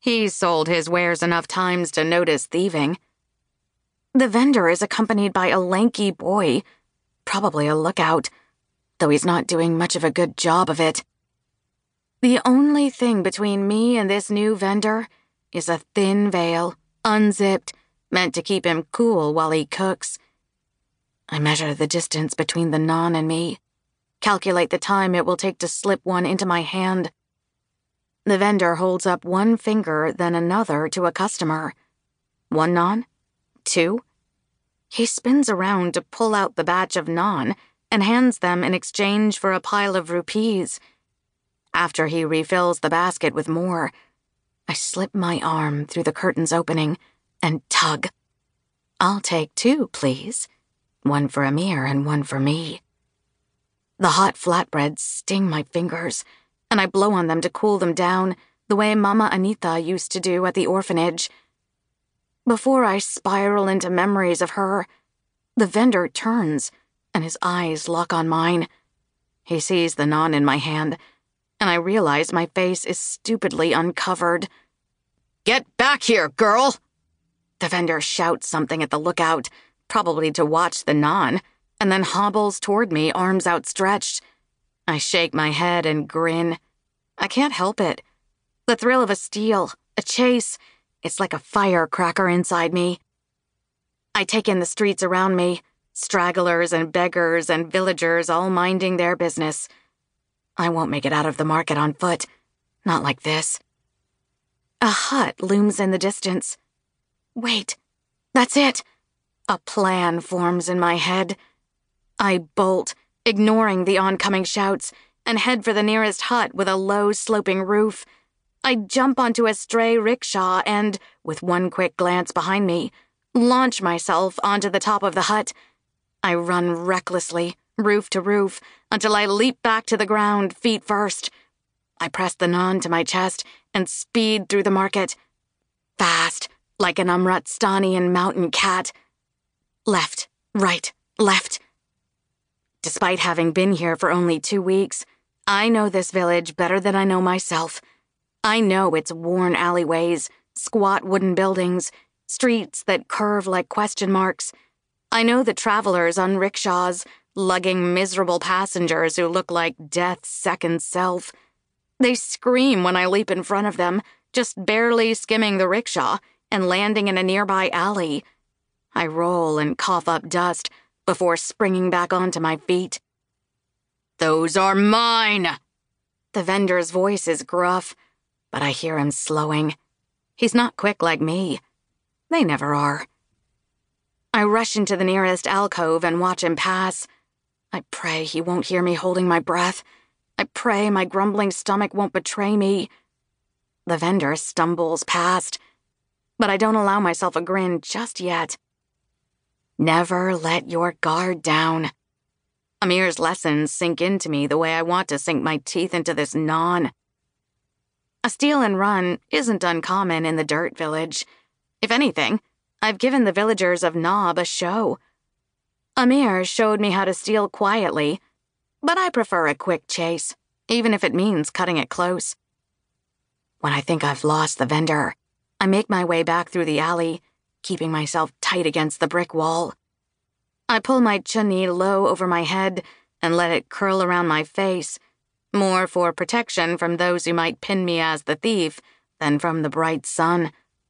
He's sold his wares enough times to notice thieving. The vendor is accompanied by a lanky boy, probably a lookout, though he's not doing much of a good job of it. The only thing between me and this new vendor is a thin veil, unzipped, meant to keep him cool while he cooks. I measure the distance between the naan and me, calculate the time it will take to slip one into my hand. The vendor holds up one finger, then another to a customer. 1 naan? 2? He spins around to pull out the batch of naan and hands them in exchange for a pile of rupees. After he refills the basket with more, I slip my arm through the curtain's opening and tug. I'll take 2, please. 1 for Amir and 1 for me. The hot flatbreads sting my fingers, and I blow on them to cool them down the way Mama Anita used to do at the orphanage. Before I spiral into memories of her, the vendor turns and his eyes lock on mine. He sees the naan in my hand, and I realize my face is stupidly uncovered. "Get back here, girl!" The vendor shouts something at the lookout, probably to watch the naan, and then hobbles toward me, arms outstretched. I shake my head and grin. I can't help it. The thrill of a steal, a chase, it's like a firecracker inside me. I take in the streets around me, stragglers and beggars and villagers all minding their business. I won't make it out of the market on foot. Not like this. A hut looms in the distance. Wait, that's it. A plan forms in my head. I bolt, ignoring the oncoming shouts, and head for the nearest hut with a low, sloping roof. I jump onto a stray rickshaw and, with one quick glance behind me, launch myself onto the top of the hut. I run recklessly, roof to roof, until I leap back to the ground, feet first. I press the naan to my chest and speed through the market. Fast, like an Amrutstanian mountain cat. Left, right, left. Despite having been here for only 2 weeks, I know this village better than I know myself. I know its worn alleyways, squat wooden buildings, streets that curve like question marks. I know the travelers on rickshaws, lugging miserable passengers who look like death's second self. They scream when I leap in front of them, just barely skimming the rickshaw and landing in a nearby alley. I roll and cough up dust before springing back onto my feet. "Those are mine!" The vendor's voice is gruff, but I hear him slowing. He's not quick like me. They never are. I rush into the nearest alcove and watch him pass. I pray he won't hear me holding my breath. I pray my grumbling stomach won't betray me. The vendor stumbles past, but I don't allow myself a grin just yet. Never let your guard down. Amir's lessons sink into me the way I want to sink my teeth into this naan. A steal and run isn't uncommon in the dirt village. If anything, I've given the villagers of Nob a show. Amir showed me how to steal quietly, but I prefer a quick chase, even if it means cutting it close. When I think I've lost the vendor, I make my way back through the alley, keeping myself tight against the brick wall. I pull my chunni low over my head and let it curl around my face, more for protection from those who might pin me as the thief than from the bright sun